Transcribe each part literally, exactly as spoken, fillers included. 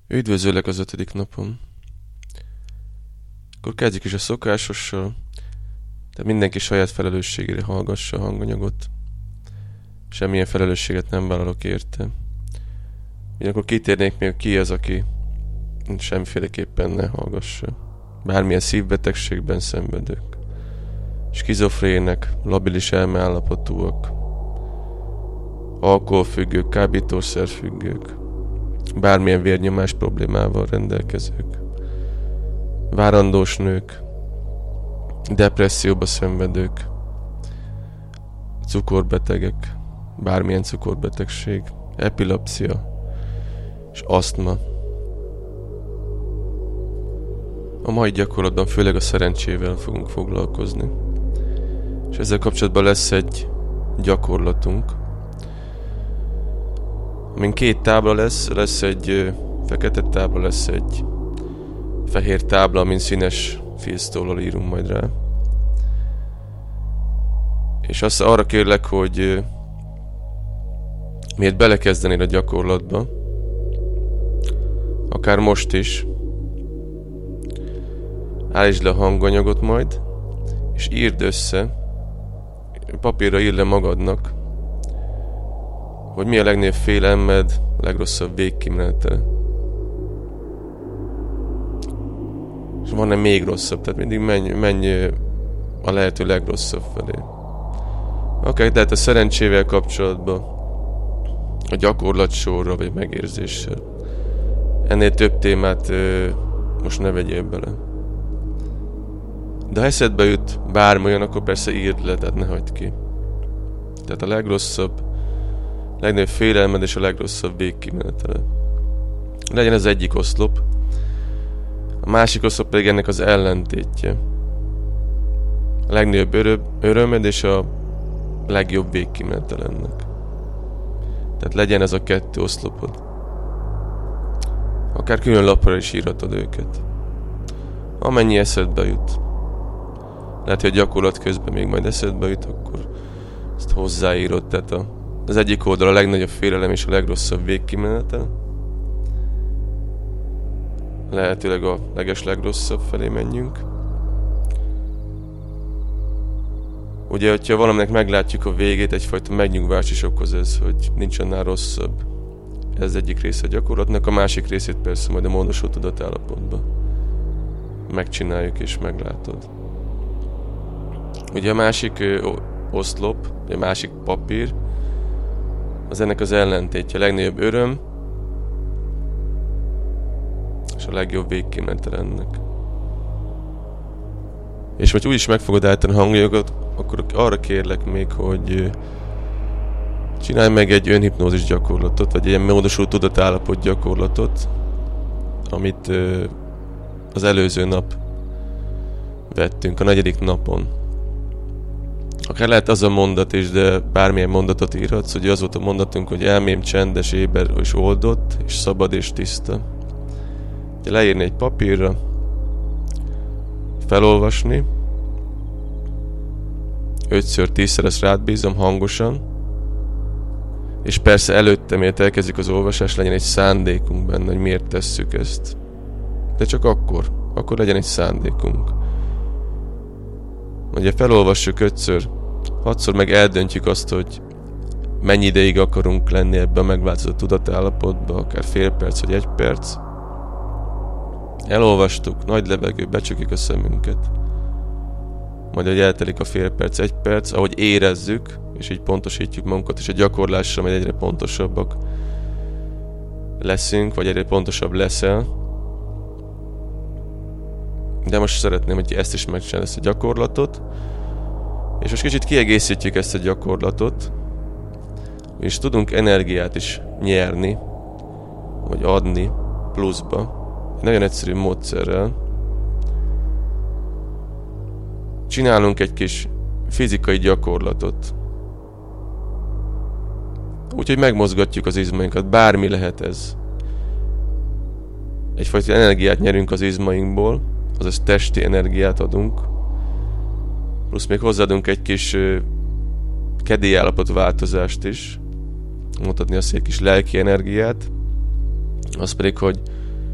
Üdvözöllek az ötödik napon. Akkor kezdjük is a szokásossal. Tehát mindenki saját felelősségére hallgassa a hanganyagot. Semmilyen felelősséget nem vállalok érte. Ugyanakkor kitérnék még, ki az, aki semmiféleképpen ne hallgassa. Bármilyen szívbetegségben szenvedők. Skizofrének, labilis elmeállapotúak, alkoholfüggők, kábítószerfüggők, bármilyen vérnyomás problémával rendelkezők, várandós nők, depresszióba szenvedők, cukorbetegek, bármilyen cukorbetegség, epilepsia és asztma. A mai gyakorlatban főleg a szerencsével fogunk foglalkozni. És ezzel kapcsolatban lesz egy gyakorlatunk, amin két tábla lesz, lesz egy fekete tábla, lesz egy fehér tábla, amin színes filctollal írunk majd rá. És azt arra kérlek, hogy miért belekezdenél a gyakorlatba, akár most is, állítsd le a hanganyagot majd, és írd össze, papírra írd le magadnak, hogy mi a legnagyobb félelmed, a legrosszabb végkimenetele. És van-e még rosszabb, tehát mindig menj, menj a lehető legrosszabb felé. Oké, okay, tehát a szerencsével kapcsolatban, a gyakorlat sorra vagy megérzéssel. Ennél több témát ö, most ne vegyél bele. De ha eszedbe jut bármi olyan, akkor persze írd le, tehát ne hagyd ki. Tehát a legrosszabb, legnagyobb félelmed és a legrosszabb végkimenetele. Legyen az egyik oszlop, a másik oszlop pedig ennek az ellentétje. A legnagyobb öröm, örömed és a legjobb végkimenetele ennek. Tehát legyen ez a kettő oszlopod. Akár külön lapra is írhatod őket. Amennyi eszedbe jut. Lehet, hogy a gyakorlat közben még majd eszedbe jut, akkor ezt hozzáírod. Tehát a, az egyik oldal a legnagyobb félelem és a legrosszabb végkimenete. Lehetőleg a leges legrosszabb felé menjünk. Ugye, hogyha valaminek meglátjuk a végét, egyfajta megnyugvás is okoz ez, hogy nincs annál rosszabb. Ez egyik része a gyakorlatnak, a másik részét persze majd a módosult tudatállapotban megcsináljuk és meglátod. Ugye a másik ö, oszlop, a másik papír, az ennek az ellentétje, a legnagyobb öröm, és a legjobb végkimenetele ennek. És hogy úgyis meg fogod állítani a hangjogot, akkor arra kérlek még, hogy csinálj meg egy önhipnózis gyakorlatot, vagy egy ilyen módosult tudatállapot gyakorlatot, amit ö, az előző nap vettünk, a negyedik napon. Akár lehet az a mondat is, de bármilyen mondatot írhatsz, hogy az volt a mondatunk, hogy elmém csendes, éber és oldott, és szabad és tiszta. De leírni egy papírra, felolvasni, ötször, tízszer ezt rád bízom hangosan, és persze előtte, miért elkezdjük az olvasást, legyen egy szándékunk benne, hogy miért tesszük ezt. De csak akkor, akkor legyen egy szándékunk. Ugye felolvassuk ötször, hatszor meg eldöntjük azt, hogy mennyi ideig akarunk lenni ebben a megváltozott tudatállapotban, akár fél perc vagy egy perc. Elolvastuk, nagy levegő, becsukjuk a szemünket. Majd, hogy eltelik a fél perc, egy perc, ahogy érezzük, és így pontosítjuk magunkat, és a gyakorlással majd egyre pontosabbak leszünk, vagy egyre pontosabb leszel. De most szeretném, hogy ezt is megcsinálj, ezt a gyakorlatot. És most kicsit kiegészítjük ezt a gyakorlatot, és tudunk energiát is nyerni, vagy adni pluszba. Egy nagyon egyszerű módszerrel. Csinálunk egy kis fizikai gyakorlatot. Úgyhogy megmozgatjuk az izmainkat, bármi lehet ez. Egyfajta energiát nyerünk az izmainkból, azaz testi energiát adunk. Plusz még hozzáadunk egy kis kedélyállapot változást is. Mutatni azt egy kis lelki energiát. Az pedig, hogy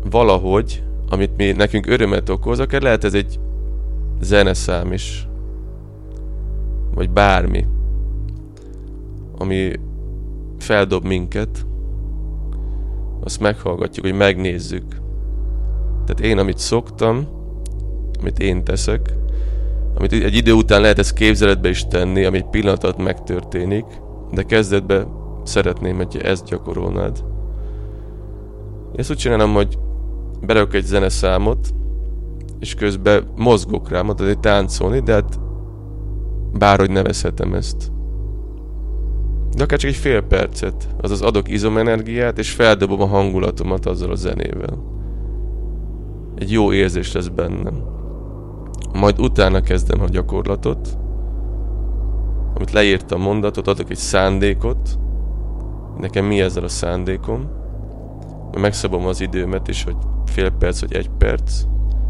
valahogy, amit mi, nekünk örömet okoz, akár lehet ez egy zeneszám is, vagy bármi, ami feldob minket, azt meghallgatjuk, hogy megnézzük. Tehát én, amit szoktam, amit én teszek, amit egy idő után lehet ezt képzeletbe is tenni, ami egy pillanat alatt megtörténik, de kezdetben szeretném, hogy ezt gyakorolnád. Én ezt úgy csinálom, hogy berakok egy zeneszámot, és közben mozgok rá, mondtad, hogy táncolni, de hát bárhogy nevezhetem ezt. De akár csak egy fél percet, azaz adok izomenergiát, és feldobom a hangulatomat azzal a zenével. Egy jó érzés lesz bennem. Majd utána kezdem a gyakorlatot, amit leírtam mondatot, adok egy szándékot, nekem mi ezzel a szándékom, megszabom az időmet is, hogy fél perc vagy egy perc,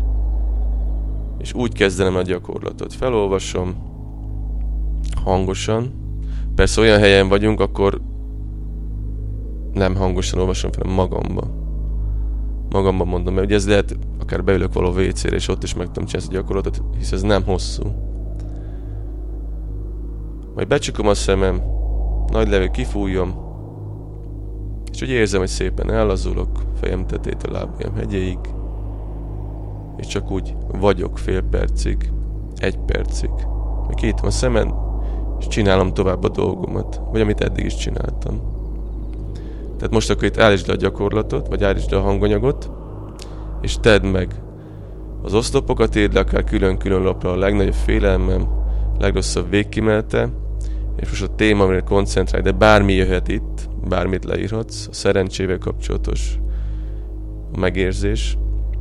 és úgy kezdenem a gyakorlatot. Felolvasom hangosan, persze olyan helyen vagyunk, akkor nem hangosan olvasom fel, magamba. Magamba mondom, mert ugye ez lehet, akár beülök való vécére, és ott is meg tudom csinálni a gyakorlatot, hisz ez nem hosszú. Majd becsukom a szemem, nagy levegő kifújom, és úgy érzem, hogy szépen ellazulok, fejem tetejétől lábujjam hegyéig, és csak úgy vagyok fél percig, egy percig. Majd kinyitom a szemem, és csinálom tovább a dolgomat, vagy amit eddig is csináltam. Tehát most akkor itt állítsd le a gyakorlatot, vagy állítsd le a hanganyagot, és tedd meg. Az oszlopokat írd le akár külön-külön lapra, a legnagyobb félelmem, legrosszabb végkimenete, és most a téma, amire koncentrálj, de bármi jöhet itt, bármit leírhatsz, a szerencsével kapcsolatos a megérzés,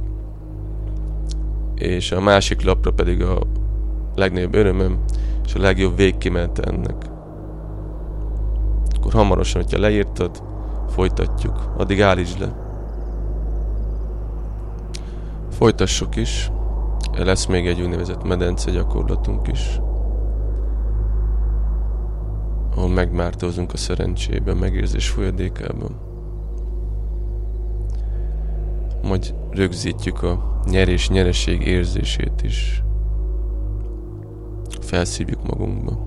és a másik lapra pedig a legnagyobb örömöm, és a legjobb végkimenete ennek. Akkor hamarosan, hogyha leírtad, folytatjuk. Addig állítsd le. Folytassuk is. Lesz még egy úgynevezett medence gyakorlatunk is, ahol megmártózunk a szerencsében, megérzés folyadékában. Majd rögzítjük a nyerés-nyereség érzését is. Felszívjuk magunkba.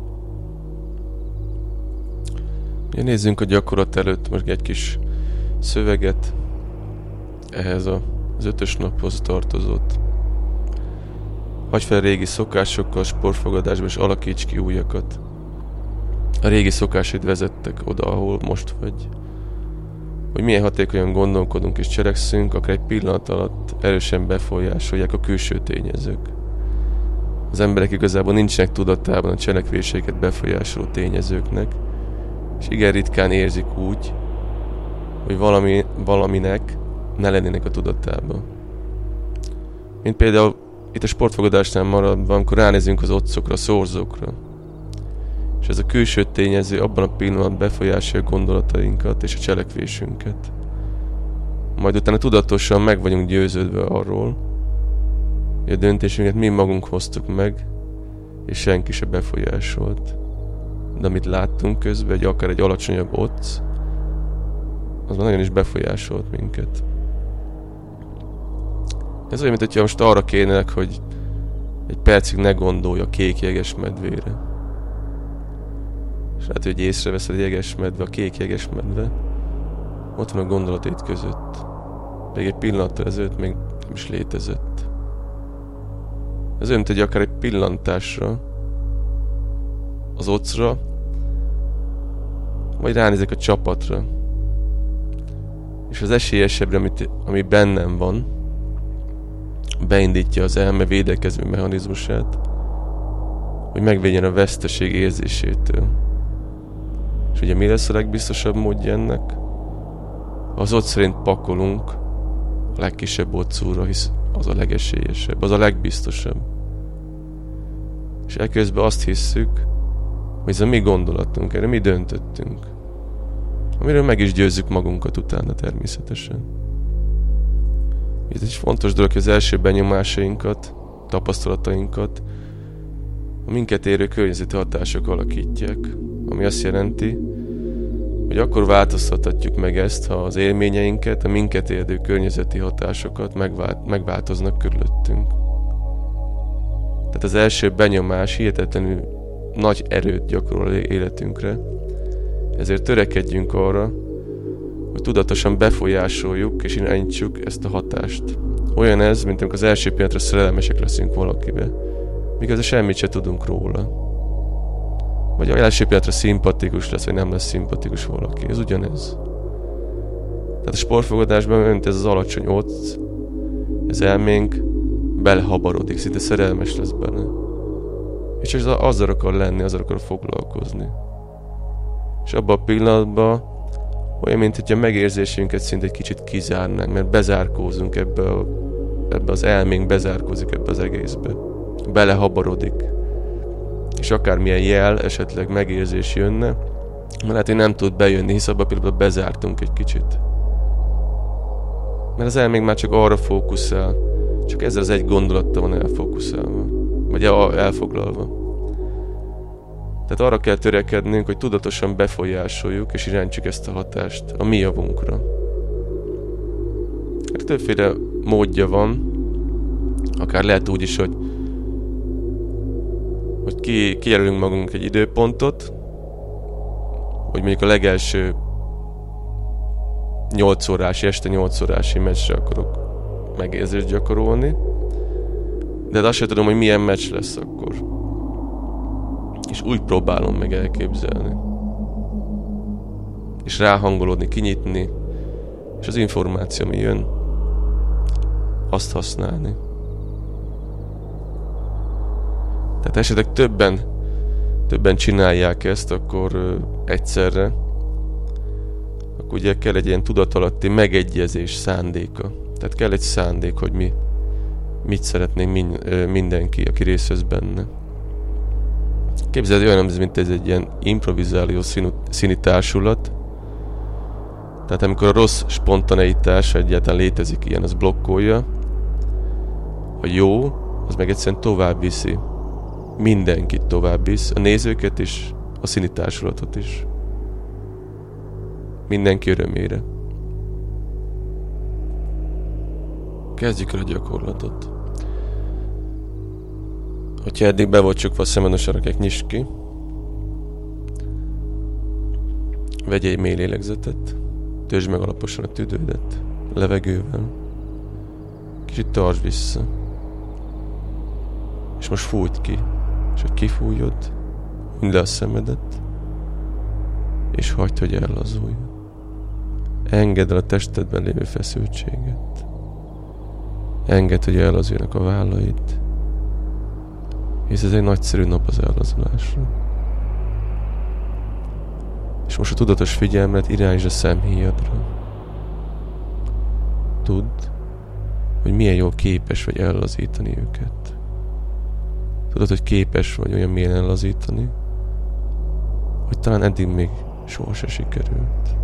Ja, nézzünk a gyakorlat előtt most egy kis szöveget ehhez a, az ötös naphoz tartozott. Hagyj fel régi szokásokkal, sportfogadásba, és alakíts ki újakat. A régi szokásaid vezettek oda, ahol most vagy. Hogy milyen hatékonyan gondolkodunk és cselekszünk, akár egy pillanat alatt erősen befolyásolják a külső tényezők. Az emberek igazából nincsenek tudatában a cselekvéseiket befolyásoló tényezőknek, és igen ritkán érzik úgy, hogy valami, valaminek ne lennének a tudatában. Mint például itt a sportfogadásnál maradva, amikor ránézünk az otcokra, a szorzókra, és ez a külső tényező abban a pillanatban befolyásolja a gondolatainkat és a cselekvésünket. Majd utána tudatosan meg vagyunk győződve arról, hogy a döntésünket mi magunk hoztuk meg, és senki se befolyásolt. De amit láttunk közben, hogy akár egy alacsonyabb otc, az már nagyon is befolyásolt minket. Ez olyan, mint hogyha most arra kérnek, hogy egy percig ne gondolj a kék jegesmedvére. És lehet, hogy észreveszed a jegesmedve, a kék jegesmedve ott van a gondolataid között. Még egy pillanattal ezelőtt még nem is létezett. Ez olyan, hogy akár egy pillantásra az ocra, vagy ránézek a csapatra. És az esélyesebbre, amit, ami bennem van, beindítja az elme védekező mechanizmusát, hogy megvédjen a veszteség érzésétől. És ugye mi lesz a legbiztosabb módja ennek? Az ott szerint pakolunk a legkisebb otcúra, hisz az a legesélyesebb, az a legbiztosabb. És ekközben azt hisszük, hogy ez a mi gondolatunk, erre mi döntöttünk. Amiről meg is győzzük magunkat utána természetesen. Ez egy fontos dolog, hogy az első benyomásainkat, tapasztalatainkat a minket érő környezeti hatások alakítják. Ami azt jelenti, hogy akkor változtathatjuk meg ezt, ha az élményeinket, a minket érő környezeti hatásokat megvált, megváltoznak körülöttünk. Tehát az első benyomás hihetetlenül nagy erőt gyakorol életünkre, ezért törekedjünk arra, hogy tudatosan befolyásoljuk és irányítsuk ezt a hatást. Olyan ez, mint amikor az első pillanatra szerelmesek leszünk valakibe, míg az semmit se tudunk róla. Vagy az első pillanatra szimpatikus lesz, vagy nem lesz szimpatikus valaki. Ez ugyanez. Tehát a sportfogadásban önt ez az alacsony ott, az elménk belehabarodik, szinte szerelmes lesz benne. És csak azzal akar lenni, azzal akar foglalkozni. És abban a pillanatban olyan, mint hogy a megérzésünket szinte egy kicsit kizárnánk, mert bezárkózunk ebbe, a, ebbe az elménk, bezárkózik ebbe az egészbe. Belehabarodik. És akármilyen jel, esetleg megérzés jönne, mert lehet, hogy nem tud bejönni, hisz abban a pillanatban bezártunk egy kicsit. Mert az elménk már csak arra fókuszál, csak ezzel az egy gondolattal van elfókuszálva, vagy elfoglalva. Tehát arra kell törekednünk, hogy tudatosan befolyásoljuk és irányítsuk ezt a hatást a mi javunkra. Hát többféle módja van, akár lehet úgy is, hogy, hogy ki, kijelölünk magunk egy időpontot, hogy mondjuk a legelső nyolc órási, este nyolc órási meccsre akarok megérzést gyakorolni, de azt sem tudom, hogy milyen meccs lesz akkor. És úgy próbálom meg elképzelni. És ráhangolódni, kinyitni, és az információ, ami jön, azt használni. Tehát esetleg többen, többen csinálják ezt, akkor ö, egyszerre, akkor ugye kell egy ilyen tudatalatti megegyezés szándéka. Tehát kell egy szándék, hogy mi mit szeretnénk min, ö, mindenki, aki részt vesz benne. Képzeld, olyan, mint ez egy ilyen improvizáló színi társulat. Tehát amikor a rossz spontaneitás egyáltalán létezik ilyen, az blokkolja. A jó, az meg egyszerűen tovább viszi. Mindenkit tovább visz. A nézőket is, a színi társulatot is. Mindenki örömére. Kezdjük el a gyakorlatot. Hogyha eddig be volt csukva a szemed, a sarakek, nyisd ki. Vegyél egy mély lélegzetet. Töltsd meg alaposan a tüdődet. Levegővel. Kicsit tartsd vissza. És most fújt ki. És hogy kifújod, hunyd le a szemedet, és hagyd, hogy ellazuljon. Engedd el a testedben lévő feszültséget. Engedd, hogy ellazuljanak a vállaid. Hisz ez egy nagyszerű nap az ellazulásra. És most a tudatos figyelmet irányítsd a szemhéjadra. Tudd, hogy milyen jól képes vagy ellazítani őket. Tudod, hogy képes vagy olyan mélyen ellazítani, hogy talán eddig még soha se sikerült.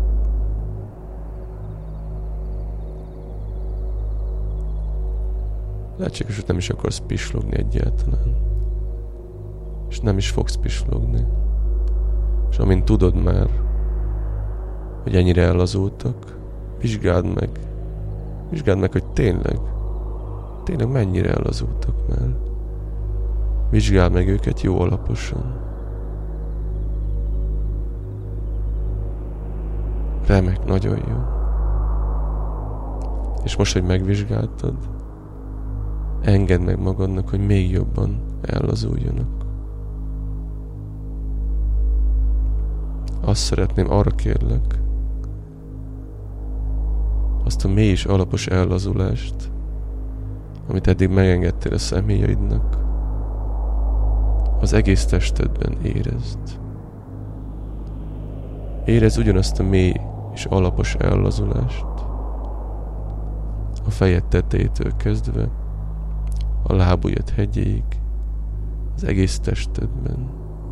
Lehetséges, hogy nem is akarsz pislogni egyáltalán. És nem is fogsz pislogni. És amint tudod már, hogy ennyire ellazultak, vizsgáld meg. Vizsgáld meg, hogy tényleg, tényleg mennyire ellazultak már. Vizsgáld meg őket jó alaposan. Remek, nagyon jó. És most, hogy megvizsgáltad, engedd meg magadnak, hogy még jobban ellazuljanak. Azt szeretném, arra kérlek, azt a mély és alapos ellazulást, amit eddig megengedtél a személyaidnak, az egész testedben érezd. Érezd ugyanazt a mély és alapos ellazulást, a fejed tetejétől kezdve, a lábujjad hegyéig, az egész testedben.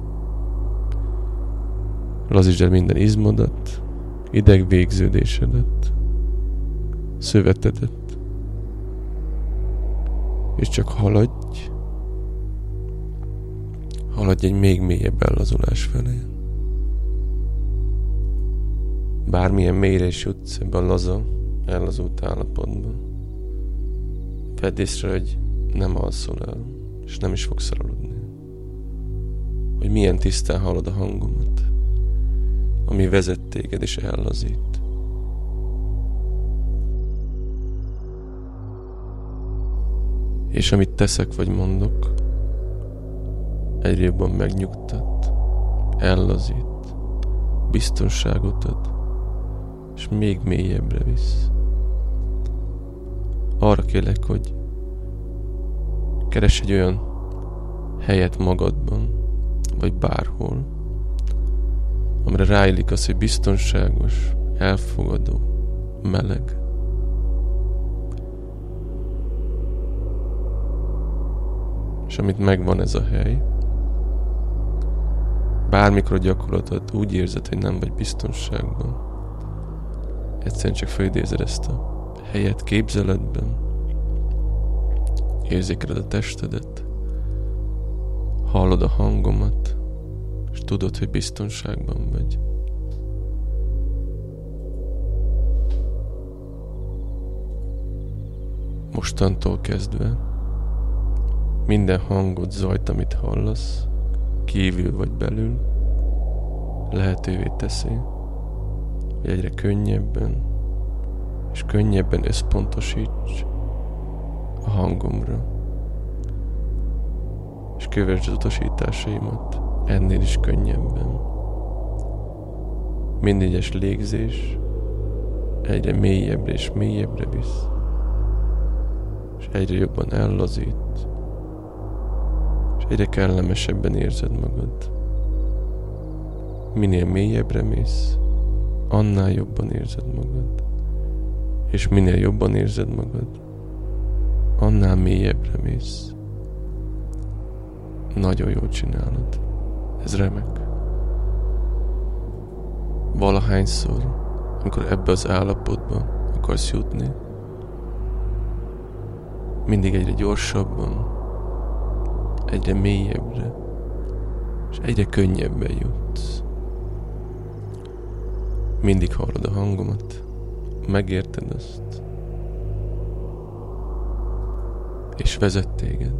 Lazítsd el minden izmodat, idegvégződésedet, szövetedet, és csak haladj, haladj egy még mélyebb ellazulás felé. Bármilyen mélyre is jutsz ebbe a laza, ellazult állapotban, vedd észre, hogy nem alszol el, és nem is fogsz elaludni. Hogy milyen tisztán hallod a hangomat, ami vezet téged és ellazít. És amit teszek vagy mondok, egyre jobban megnyugtat, ellazít, biztonságot ad, és még mélyebbre visz. Arra kérlek, hogy keresd egy olyan helyet magadban, vagy bárhol, amire ráillik az, hogy biztonságos, elfogadó, meleg. És amit megvan ez a hely, bármikor a gyakorlatod úgy érzed, hogy nem vagy biztonságban, egyszerűen csak felidézed ezt a helyet képzeletben, érzékeled a testedet, hallod a hangomat, és tudod, hogy biztonságban vagy. Mostantól kezdve minden hangot, zajt, amit hallasz, kívül vagy belül, lehetővé teszi, hogy egyre könnyebben és könnyebben összpontosíts a hangomra, és kövesd az utasításaimat ennél is könnyebben. Minden egyes légzés egyre mélyebbre és mélyebbre visz, és egyre jobban ellazít, és egyre kellemesebben érzed magad. Minél mélyebbre mész, annál jobban érzed magad. És minél jobban érzed magad, annál mélyebbre mész. Nagyon jól csinálod. Ez remek. Valahányszor, amikor ebbe az állapotba akarsz jutni, mindig egyre gyorsabban, egyre mélyebbre, és egyre könnyebben jutsz. Mindig hallod a hangomat, megérted azt, és vezet téged.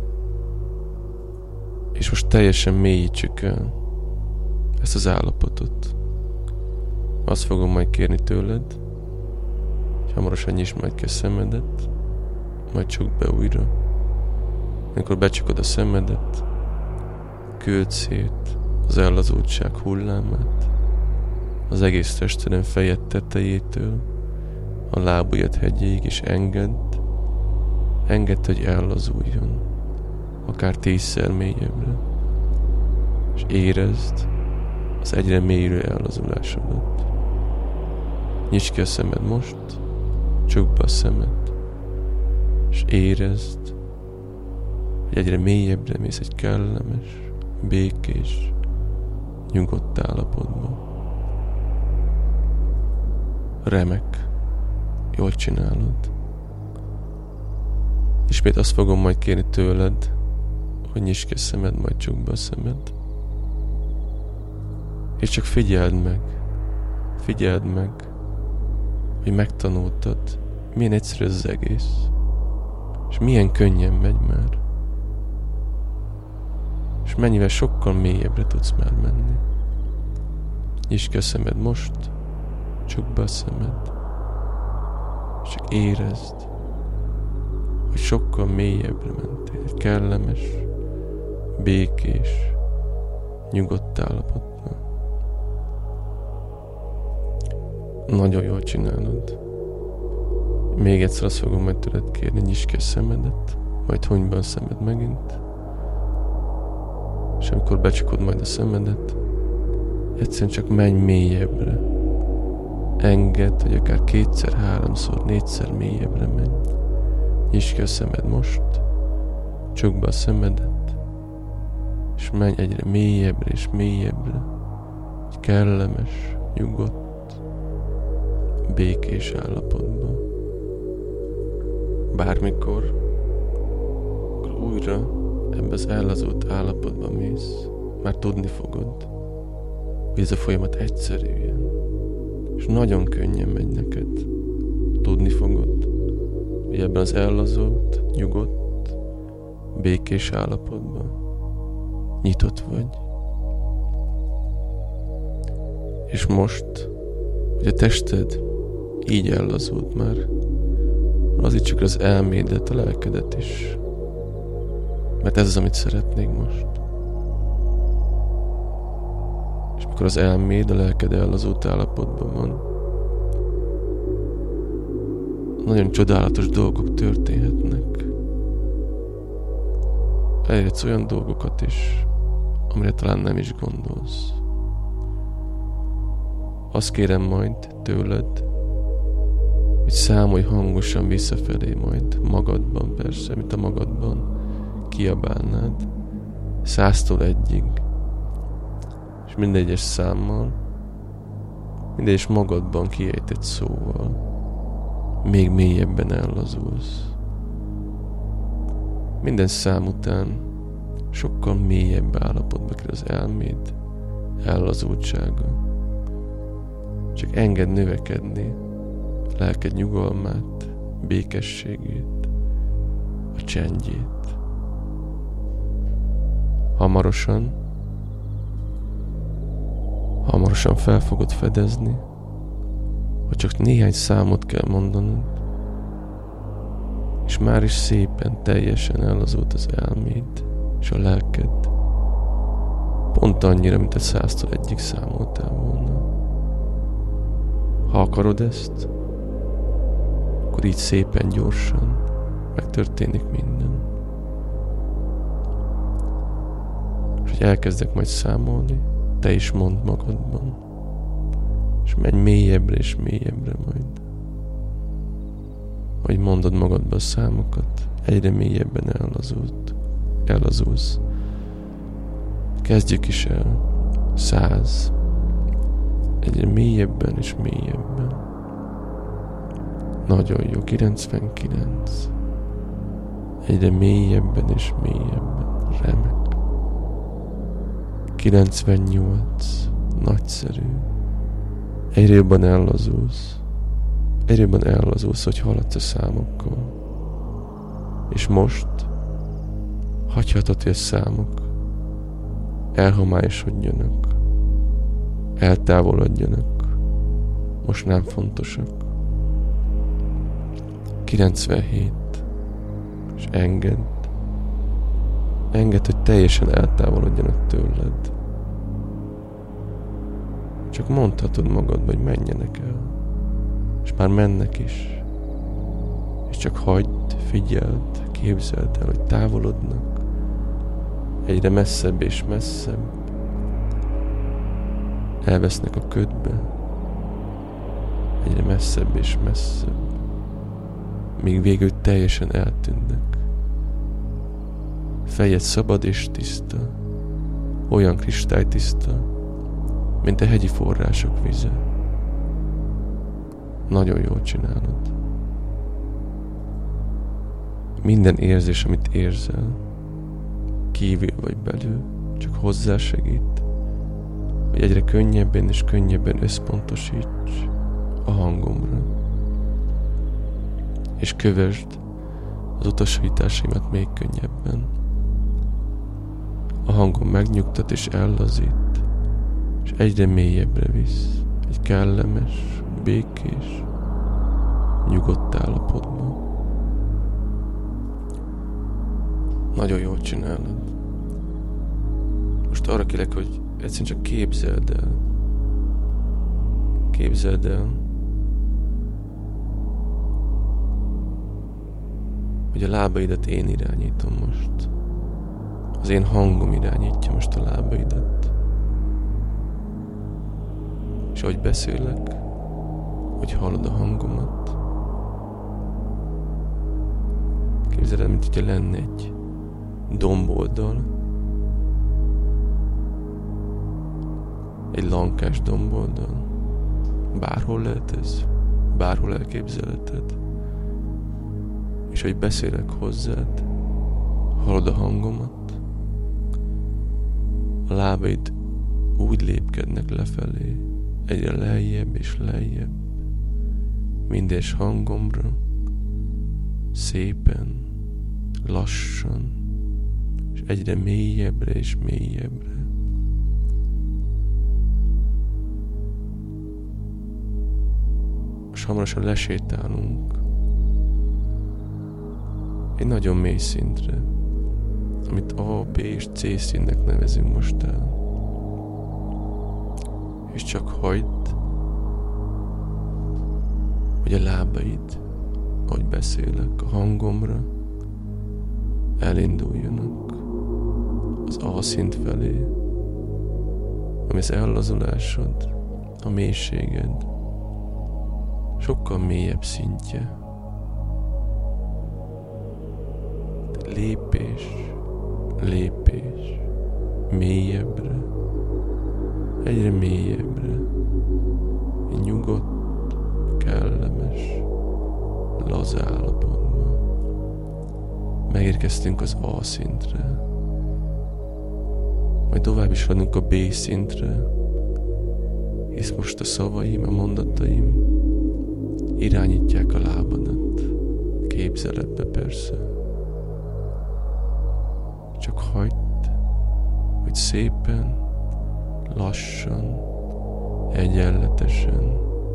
És most teljesen mélyítsük el ezt az állapotot. Azt fogom majd kérni tőled, hogy hamarosan nyisd majd ki a szemedet, majd csukd be újra. Amikor becsukod a szemedet, küld szét az ellazultság hullámát az egész testeden, fejed tetejétől a lábujjad hegyéig, és engedd, engedd, hogy ellazuljon, akár tízszer mélyebbre, és érezd az egyre mélyülő ellazulásodat. Nyisd ki a szemed most, csukd be a szemed, és érezd, hogy egyre mélyebbre mész egy kellemes, békés, nyugodt állapotba. Remek, jól csinálod. Ismét azt fogom majd kérni tőled, hogy nyisd ki a szemed, majd csukd be a szemed. És csak figyeld meg, figyeld meg, hogy megtanultad, milyen egyszerű ez az egész, és milyen könnyen megy már, és mennyivel sokkal mélyebbre tudsz már menni. Nyisd ki a szemed most, csukd be a szemed, és csak érezd, hogy sokkal mélyebbre mentél, egy kellemes, békés, nyugodt állapotban. Nagyon jól csinálod. Még egyszer azt fogom majd tőled kérni, nyisd ki a szemedet, majd hunyd be a szemed megint, és amikor becsukod majd a szemedet, egyszerűen csak menj mélyebbre. Engedd, hogy akár kétszer, háromszor, négyszer mélyebbre menj. Nyisd ki a szemed most, csukd be a szemedet, és menj egyre mélyebbre és mélyebbre, egy kellemes, nyugodt, békés állapotban. Bármikor, akkor újra ebbe az ellazult állapotba mész, már tudni fogod, hogy ez a folyamat egyszerűen, És nagyon könnyen megy neked. Tudni fogod, hogy ebben az ellazult, nyugodt, békés állapotban nyitott vagy. És most, hogy a tested így ellazult már, lazítsuk az elmédet, a lelkedet is. Mert ez az, amit szeretnék most. És mikor az elméd, a lelked ellazult állapotban van, nagyon csodálatos dolgok történhetnek. Elérhetsz olyan dolgokat is, amire talán nem is gondolsz. Azt kérem majd tőled, hogy számolj hangosan visszafelé majd, magadban persze, mint a magadban kiabálnád, száztól egyig, és minden egyes számmal, minden egyes magadban kiejtett szóval még mélyebben ellazulsz. Minden szám után sokkal mélyebb állapotba kerül az elméd ellazultsága. Csak engedd növekedni a lelked nyugalmát, békességét, a csendjét. Hamarosan, hamarosan fel fogod fedezni, hogy csak néhány számot kell mondanod, és már is szépen, teljesen ellazult az elméd és a lelked. Pont annyira, mint a száztól egyik számoltál volna. Ha akarod ezt, akkor így szépen, gyorsan megtörténik minden. És hogy elkezdek majd számolni, te is mondd magadban, és menj mélyebbre és mélyebbre majd. Hogy mondod magadba a számokat, egyre mélyebben ellazult, ellazulsz. Kezdjük is el. Száz. Egyre mélyebben és mélyebben. Nagyon jó. kilencvenkilenc. Egyre mélyebben és mélyebben. Remek. kilencvennyolc. Nagyszerű. Egyre jobban ellazulsz. Egyre jobban ellazulsz, hogy haladsz a számokkal. És most hagyhatod, hogy a számok elhomályosodjanak, eltávolodjanak, most nem fontosak. kilencvenhét. És engedd, engedd, hogy teljesen eltávolodjanak tőled. Csak mondhatod magadba, hogy menjenek el. És már mennek is. És csak hagyd, figyeld, képzeld el, hogy távolodnak. Egyre messzebb és messzebb. Elvesznek a ködbe. Egyre messzebb és messzebb. Míg végül teljesen eltűnnek. Fejed szabad és tiszta. Olyan kristálytiszta, mint a hegyi források vize. Nagyon jól csinálod. Minden érzés, amit érzel, kívül vagy belül, csak hozzásegít, hogy egyre könnyebben és könnyebben összpontosíts a hangomra. És kövesd az utasításaimat még könnyebben. A hangom megnyugtat és ellazít, és egyre mélyebbre visz, egy kellemes, békés, nyugodt állapotban. Nagyon jól csinálod. Most arra kérlek, hogy egyszerűen csak képzeld el. Képzeld el, hogy a lábaidat én irányítom most. Az én hangom irányítja most a lábaidat. És ahogy beszélek, hogy hallod a hangomat, képzeld el, mint hogyha lenne egy domboldal, egy lankás domboldal. Bárhol lehet ez, bárhol elképzelheted. És hogy beszélek hozzád, hallod a hangomat, a lábaid úgy lépkednek lefelé, egyre lejjebb és lejjebb, mindés hangomra, szépen, lassan, és egyre mélyebbre és mélyebbre. Most hamarosan lesétálunk egy nagyon mély szintre, amit A, B és C színnek nevezünk most el. És csak hagyd, hogy a lábaid, ahogy beszélek, a hangomra elinduljanak az A szint felé, ami az ellazulásod, a mélységed sokkal mélyebb szintje. Lépés, lépés, mélyebbre, egyre mélyebbre, egy nyugodt, kellemes, laza állapotban. Megérkeztünk az A szintre, majd tovább is haladunk a B szintre, hisz most a szavaim, a mondataim irányítják a lábadat, képzeletbe persze. Csak hagyd, hogy szépen, lassan, egyenletesen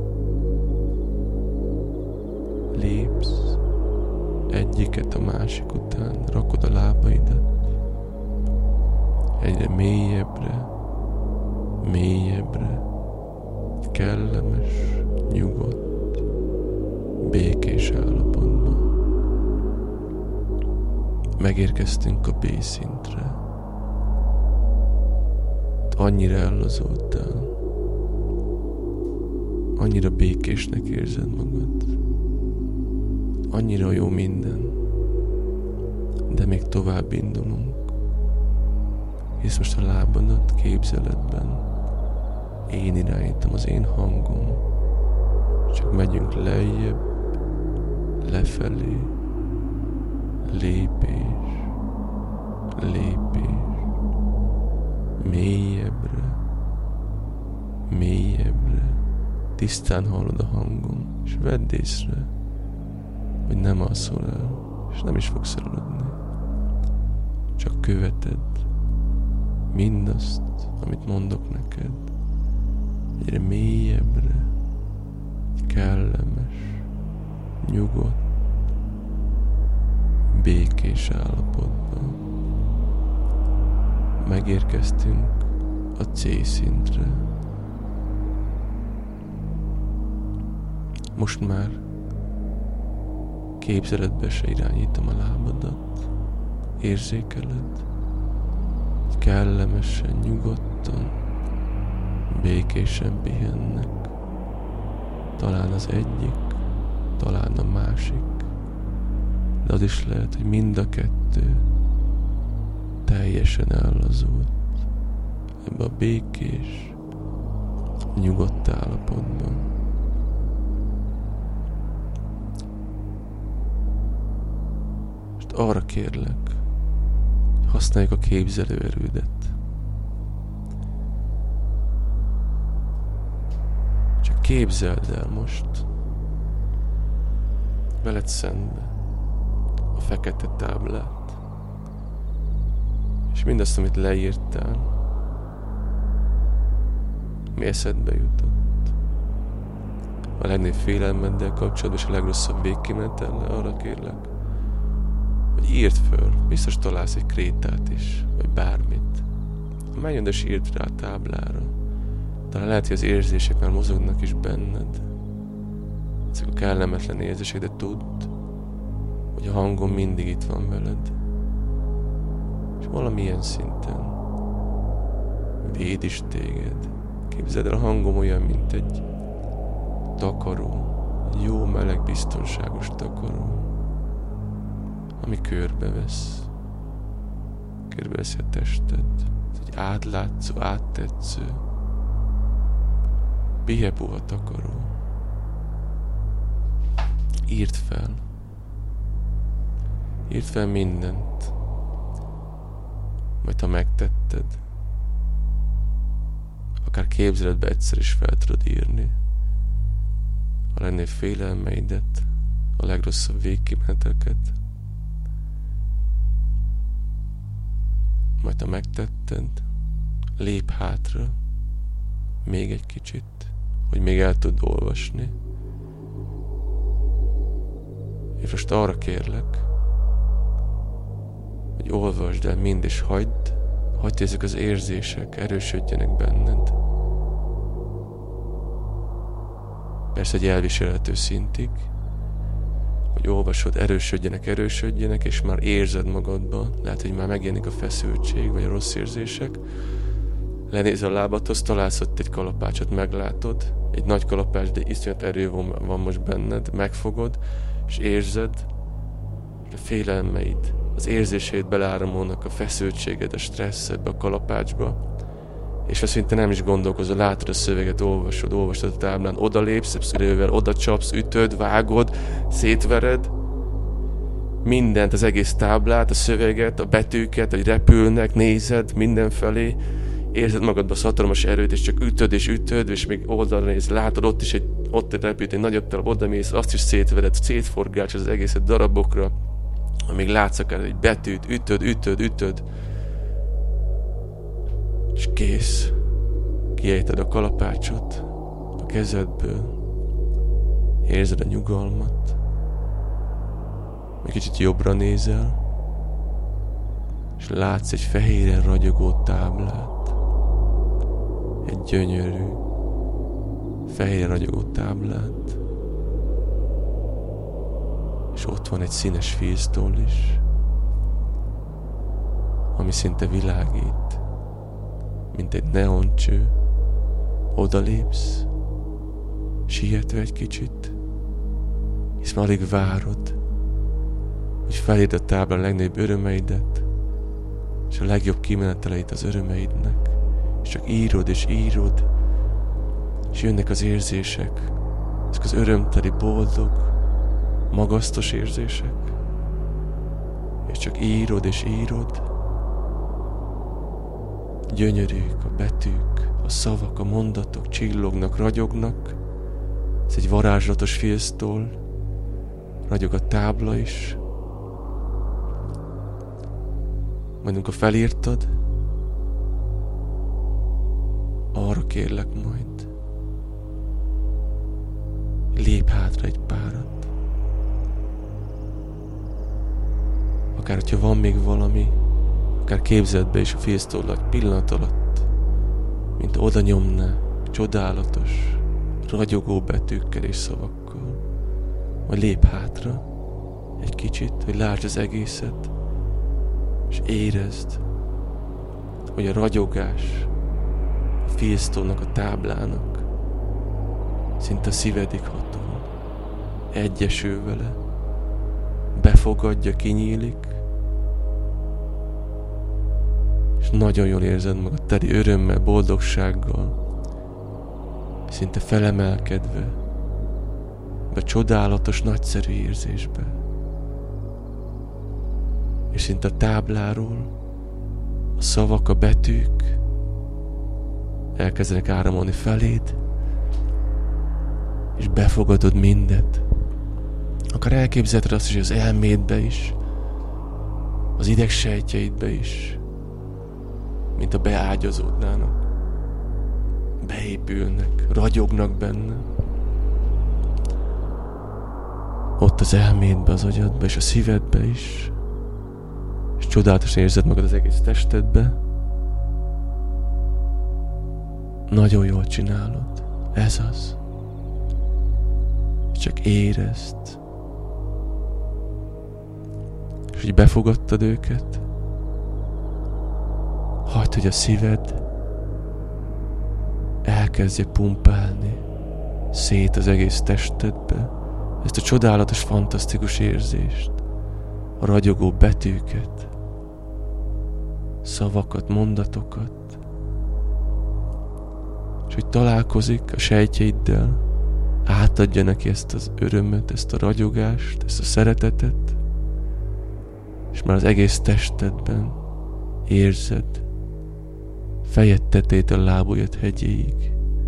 lépsz egyiket a másik után, rakod a lábaidat egyre mélyebbre, mélyebbre, kellemes, nyugodt, békés állapotban. Megérkeztünk a B szintre. Annyira ellazultál, annyira békésnek érzed magad, annyira jó minden, de még tovább indulunk, hisz most a lábadat képzeletben én irányítom, az én hangom, csak megyünk lejjebb, lefelé, lépés, lépés, mélyebbre, mélyebbre, tisztán hallod a hangom, és vedd észre, hogy nem alszol el, és nem is fogsz aludni. Csak követed mindazt, amit mondok neked, egyre mélyebbre, kellemes, nyugodt, békés állapotban. Megérkeztünk a C szintre. Most már képzeletbe se irányítom a lábadat, érzékeled, hogy kellemesen, nyugodtan, békésen pihennek. Talán az egyik, talán a másik, de az is lehet, hogy mind a kettő teljesen ellazult ebbe a békés, nyugodt állapotban. Most arra kérlek, hogy használjuk a képzelőerődet. Csak képzeld el most veled szembe a fekete táblát, és mindazt, amit leírtál, mi eszedbe jutott. A legnagyobb félelmeddel kapcsolatban és a legrosszabb végkimenetellel arra kérlek, hogy írd föl, biztos találsz egy krétát is, vagy bármit. Menjön és írd rá a táblára. Talán lehet, hogy az érzések már mozognak is benned. Ezek a kellemetlen érzések, de tudd, hogy a hangom mindig itt van veled. És valamilyen szinten véd is téged. Képzeld el, a hangom olyan, mint egy takaró, egy jó, meleg, biztonságos takaró, ami körbevesz. Körbeveszi a tested. Ez egy átlátszó, áttetsző, pihepuha takaró. Írd fel. Írd fel mindent. Majd ha megtetted, akár képzeletbe egyszer is fel tudod írni a legnagyobb félelmeidet, a legrosszabb végkimeneteket. Majd ha megtetted, lép hátra még egy kicsit, hogy még el tud olvasni. És most arra kérlek, hogy olvasd el mind, és hagyd, hagyd ezek az érzések erősödjenek benned. Persze egy elviselhető szintig, hogy olvasod, erősödjenek, erősödjenek, és már érzed magadban, lehet, hogy már megjelenik a feszültség, vagy a rossz érzések. Lenézel a lábadhoz, találsz ott egy kalapácsot, meglátod, egy nagy kalapács, de iszonyat erő van, van most benned, megfogod, és érzed, a félelmeid, az érzéseid beleáramolnak, a feszültséged, a stresszedbe, a kalapácsba, és azt szinte nem is gondolkozol, látod a szöveget, olvasod, olvasod a táblán, oda lépsz, szülővel, oda csapsz, ütöd, vágod, szétvered, mindent, az egész táblát, a szöveget, a betűket, hogy repülnek, nézed mindenfelé, érzed magadban hatalmas erőt, és csak ütöd és ütöd, és még oldalra néz, látod, ott is egy, ott repült egy nagyobb darab, oda mész, azt is szétvered, szétforgács az egészet darabokra, amíg látsz akár egy betűt, ütöd, ütöd, ütöd, és kész. Kiejted a kalapácsot a kezedből, érzed a nyugalmat, egy kicsit jobbra nézel, és látsz egy fehéren ragyogó táblát, egy gyönyörű, fehéren ragyogó táblát, és ott van egy színes filztoll is, ami szinte világít, mint egy neoncső. Odalépsz, sietve egy kicsit, hisz már alig várod, hogy feléd a táblán a legnagyobb örömeidet, és a legjobb kimeneteleit az örömeidnek, és csak írod és írod, és jönnek az érzések, ezek az örömteli, boldog, magasztos érzések, és csak írod és írod, gyönyörűk a betűk, a szavak, a mondatok csillognak, ragyognak, ez egy varázslatos filztoll, ragyog a tábla is, majd amikor felírtad, arra kérlek majd, lép hátra egy párat. Akár, hogyha van még valami, akár képzeletbe is a filztoll egy pillanat alatt, mint oda nyomná, csodálatos, ragyogó betűkkel és szavakkal. Majd lép hátra egy kicsit, hogy lásd az egészet, és érezd, hogy a ragyogás a filztollnak, a táblának szinte a szívedig hatol, egyesül vele, befogadja, kinyílik, és nagyon jól érzed magad teli örömmel, boldogsággal, szinte felemelkedve, be csodálatos, nagyszerű érzésbe. És szinte a tábláról a szavak, a betűk elkezdenek áramolni feléd, és befogadod mindet. Akár elképzelheted azt is, hogy az elmédbe is, az idegsejtjeidbe is, mint a beágyazódnának, beépülnek, ragyognak benne. Ott az elmédbe, az agyadba és a szívedbe is, és csodálatosan érzed magad az egész testedbe. Nagyon jól csinálod. Ez az. Csak érezd. És hogy befogadtad őket, hagyd, hogy a szíved elkezdje pumpálni szét az egész testedbe ezt a csodálatos, fantasztikus érzést, a ragyogó betűket, szavakat, mondatokat, és hogy találkozik a sejtjeiddel, átadja neki ezt az örömet, ezt a ragyogást, ezt a szeretetet, és már az egész testedben érzed, fejed tetejétől lábujjad hegyéig.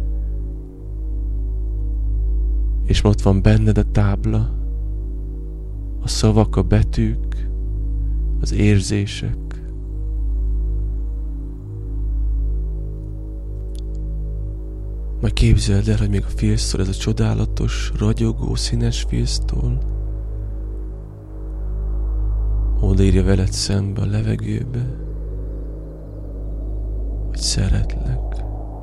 És ott van benned a tábla, a szavak, a betűk, az érzések. Majd képzeld el, hogy még a filztól, ez a csodálatos, ragyogó, színes filztól odaírja veled szembe a levegőbe, hogy szeretlek.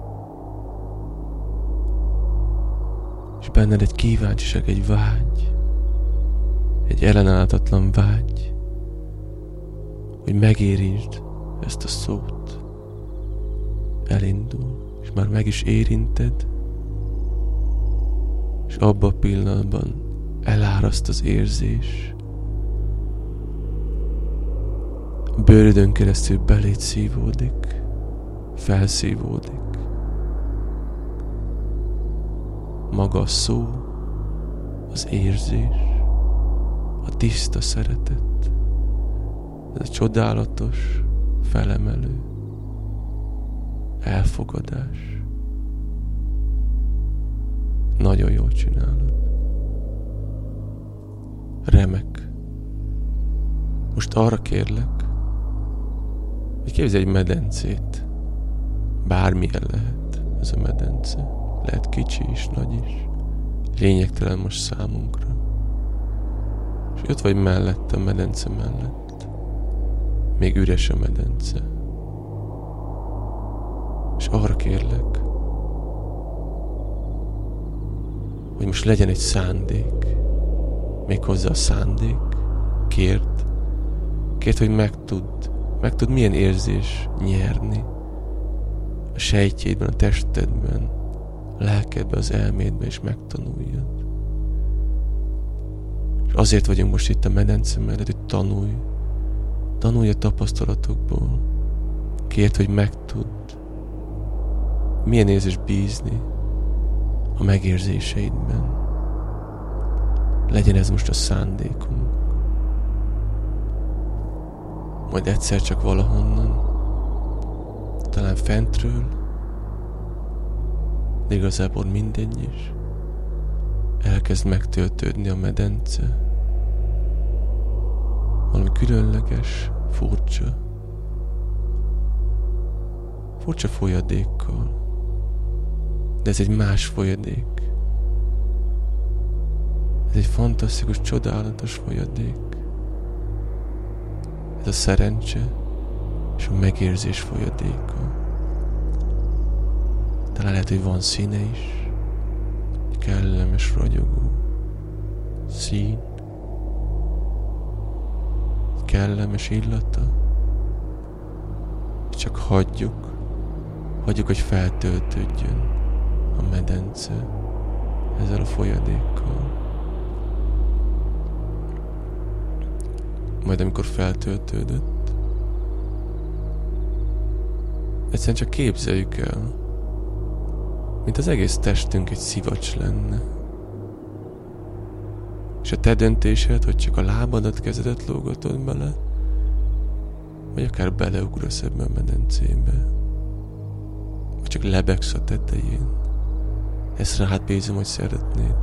És benned egy kíváncsiság, egy vágy, egy ellenállhatatlan vágy, hogy megérintsd ezt a szót. Elindul, és már meg is érinted, és abban a pillanatban eláraszt az érzés. A bőrödön keresztül beléd szívódik, felszívódik. Maga a szó, az érzés, a tiszta szeretet, ez a csodálatos, felemelő elfogadás. Nagyon jól csinálod. Remek. Most arra kérlek, hogy képzelj egy medencét. Bármilyen lehet ez a medence. Lehet kicsi is, nagy is. Lényegtelen most számunkra. És ott vagy mellett, a medence mellett. Még üres a medence. És arra kérlek, hogy most legyen egy szándék. Méghozzá a szándék. Kérd. Kérd, hogy megtudd. Megtudd, milyen érzés nyerni. A sejtjeidben, a testedben, a lelkedben, az elmédben is megtanuljad. És azért vagyunk most itt a medence mellett, hogy tanulj. Tanulj a tapasztalatokból. Kérd, hogy megtudd. Milyen érzés bízni a megérzéseidben. Legyen ez most a szándékunk. Majd egyszer csak valahonnan, talán fentről, de igazából mindegy is, elkezd megtöltődni a medence. Valami különleges, furcsa, furcsa folyadékkal. De ez egy más folyadék. Ez egy fantasztikus, csodálatos folyadék. Ez a szerencse és a megérzés folyadéka. Talán lehet, hogy van színe is. Egy kellemes, ragyogó szín. Egy kellemes illata. És csak hagyjuk. Hagyjuk, hogy feltöltődjön a medence ezzel a folyadékkal. Majd amikor feltöltődött, egyszerűen csak képzeljük el, mint az egész testünk egy szivacs lenne. És a te döntésed, hogy csak a lábadat, kezedet lógatod bele, vagy akár beleugrasz ebbe a medencébe, vagy csak lebegsz a tetején. Ezt rád bízom, hogy szeretnéd.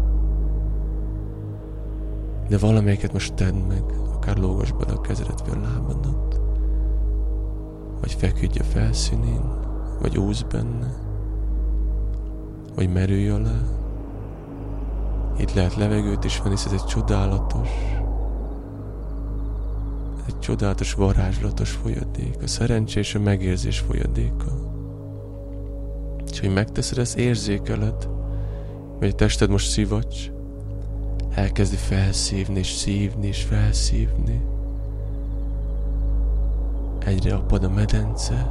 De valamelyiket most tedd meg, akár lógass bele a kezedet vagy a lábadat, vagy feküdj a felszínén, vagy úszz benne, vagy merülj alá. Itt lehet levegőt is venni, hisz ez egy csodálatos, ez egy csodálatos, varázslatos folyadék, a szerencsé és a megérzés folyadéka. És hogy megteszed, ezt érzékeled, hogy a tested most szivacs, elkezdi felszívni, és szívni, és felszívni. Egyre apad a medence,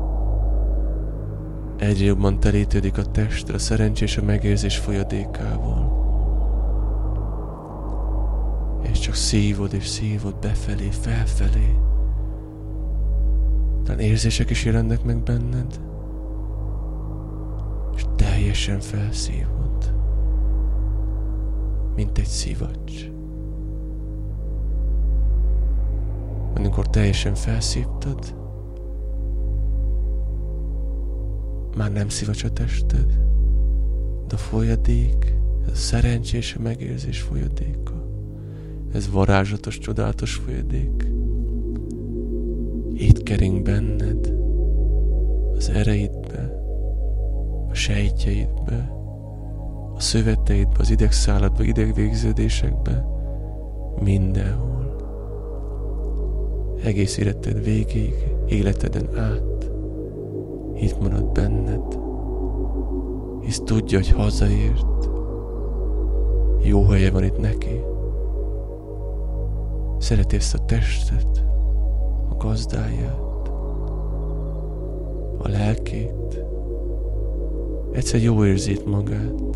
egyre jobban telítődik a testre a szerencsé és a megérzés folyadékával. És csak szívod és szívod befelé, felfelé. Talán érzések is jelennek meg benned, és teljesen felszívod, mint egy szivacs. Amikor teljesen felszívtad, Már nem szivacs a tested, de a folyadék, ez a szerencsés megérzés folyadéka. Ez varázslatos, csodálatos folyadék. Itt kering benned, az ereidbe, a sejtjeidbe, a szöveteidbe, az idegszáladba, idegvégződésekbe, mindenhol. Egész életed végéig, életeden át. Itt marad benned. Hisz tudja, hogy hazaért. Jó helye van itt neki. Szereti ezt a testet, a gazdáját, a lelkét. Egyszer jó érzi itt magát.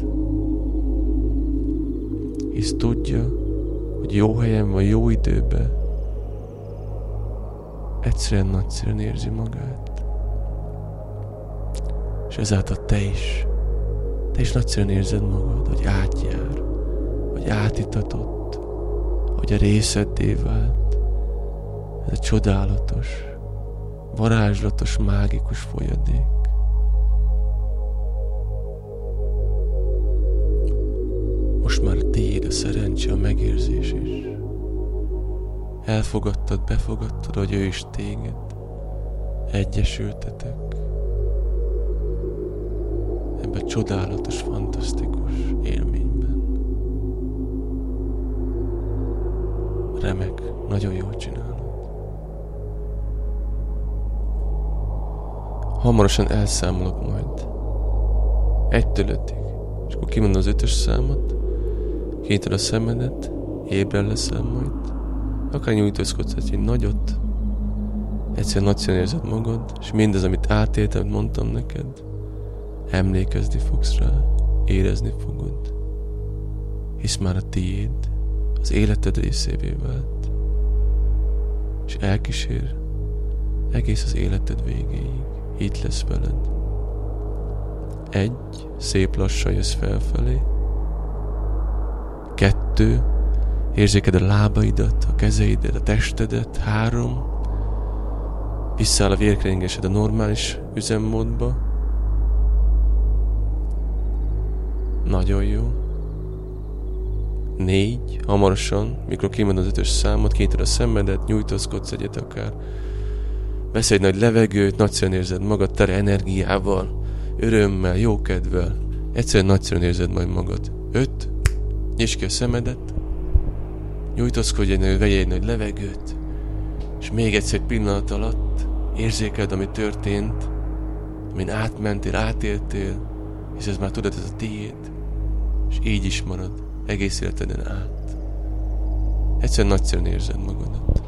Hisz tudja, hogy jó helyen van, jó időben. Egyszerűen nagyszerűen érzi magát. És ezáltal te is, te is nagyszerűen érzed magad, hogy átjár, hogy átitatott, hogy a részeddé vált. Ez egy csodálatos, varázslatos, mágikus folyadék. Most már tiéd a szerencse, a megérzés is. Elfogadtad, befogadtad, hogy ő is téged. Egyesültetek. Ebben csodálatos, fantasztikus élményben. Remek, nagyon jól csinálod. Hamarosan elszámolok majd. Egytől ötig. És akkor kimondom az ötös számot, kinyited a szemedet, ébren leszel majd. Akár nyújtózkodsz egy nagyot, egyszerűen nagyszerűen érzed magad, és mindez, amit átéltem, amit mondtam neked, emlékezni fogsz rá, érezni fogod. Hisz már a tiéd, az életed részévé vált, és elkísér egész az életed végéig. Itt lesz veled. Egy, szép lassan jössz felfelé. Kettő, érzéked a lábaidat, a kezeidet, a testedet. Három, visszaáll a vérkeringésed a normális üzemmódba. Nagyon jó. Négy, hamarosan, mikor kimond az ötös számot, kinyited a szemedet, nyújtózkodsz egyet akár. Vesz egy nagy levegőt, nagyszerűen érzed magad, tele energiával, örömmel, jókedvel. Egyszerűen nagyszerűen érzed majd magad. Öt, nyisd ki a szemedet, nyújtózkodj egy nagy, vegyél egy nagy levegőt, és még egyszer egy pillanat alatt érzékeld, ami történt, amin átmentél, átéltél, hisz ez már tudod, ez a tiéd, és így is marad egész életeden át. Egyszerűen nagyszerűen érzed magadat.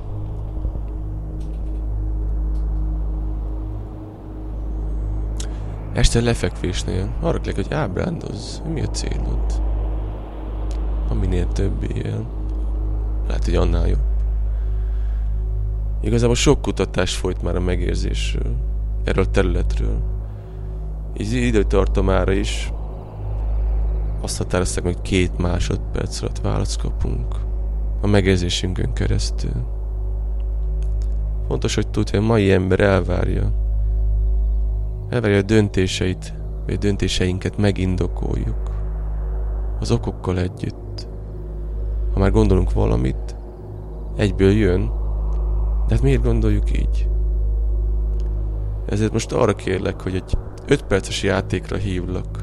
Este lefekvésnél arra kérlek, hogy ábrándozz, mi a célod. Aminél több él, lehet, hogy annál jobb. Igazából sok kutatás folyt már a megérzésről, erről a területről. Így időtartamára is azt határozták, hogy két másodperc alatt választ kapunk a megérzésünkön keresztül. Fontos, hogy tudja, hogy a mai ember elvárja, elvárja a döntéseit, vagy a döntéseinket megindokoljuk. Az okokkal együtt. Ha már gondolunk valamit, egyből jön, de hát miért gondoljuk így? Ezért most arra kérlek, hogy egy öt perces játékra hívlak.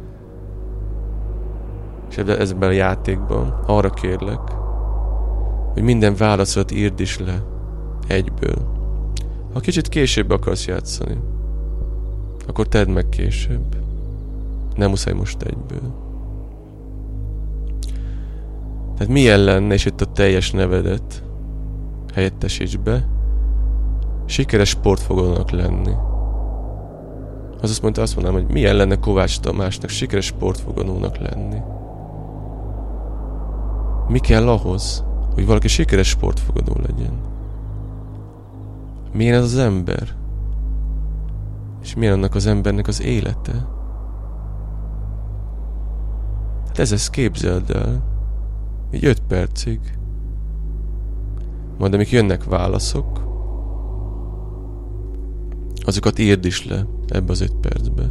És ebben a játékban arra kérlek, hogy minden válaszodat írd is le egyből. Ha kicsit később akarsz játszani, akkor tedd meg később. Nem muszáj most egyből. Tehát milyen lenne, és itt a teljes nevedet helyettesíts be, sikeres sportfogadónak lenni. Az azt mondta, azt mondanám, hogy milyen lenne Kovács Tamásnak sikeres sportfogadónak lenni. Mi kell ahhoz, hogy valaki sikeres sportfogadó legyen? Milyen ez az ember? És milyen annak az embernek az élete? Hát ez ezt képzeld el, így öt percig. Majd amik jönnek válaszok, azokat írd is le. ebbe az öt percbe.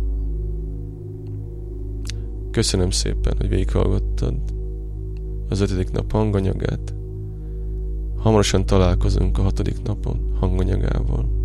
Köszönöm szépen, hogy végighallgattad az ötödik nap hanganyagát. Hamarosan találkozunk a hatodik napon hanganyagával.